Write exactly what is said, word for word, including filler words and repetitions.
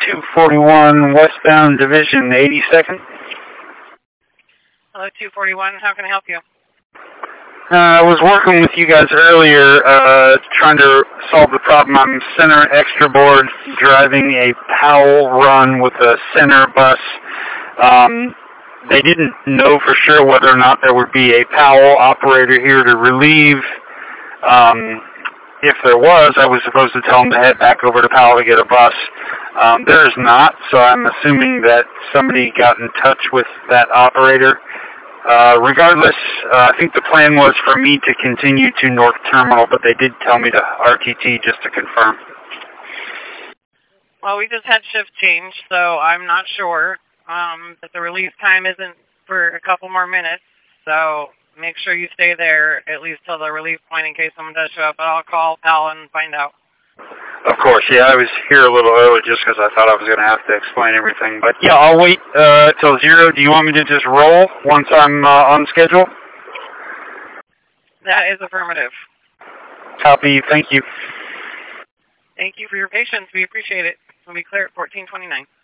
two forty-one westbound division, eighty-second. Hello, two forty-one. How can I help you? Uh, I was working with you guys earlier, uh, trying to solve the problem. I'm center extra board driving a Powell run with a center bus. Um, they didn't know for sure whether or not there would be a Powell operator here to relieve. Um, if there was, I was supposed to tell them to head back over to Powell to get a bus. Um, there is not, so I'm assuming that somebody got in touch with that operator. Uh, regardless, uh, I think the plan was for me to continue to North Terminal, but they did tell me to R T T just to confirm. Well, we just had shift change, so I'm not sure. Um, but the release time isn't for a couple more minutes, so make sure you stay there at least till the release point in case someone does show up. But I'll call Al and find out. Of course, yeah, I was here a little early just because I thought I was going to have to explain everything. But yeah, I'll wait uh, till zero. Do you want me to just roll once I'm uh, on schedule? That is affirmative. Copy. Thank you. Thank you for your patience. We appreciate it. We'll be clear at fourteen twenty-nine.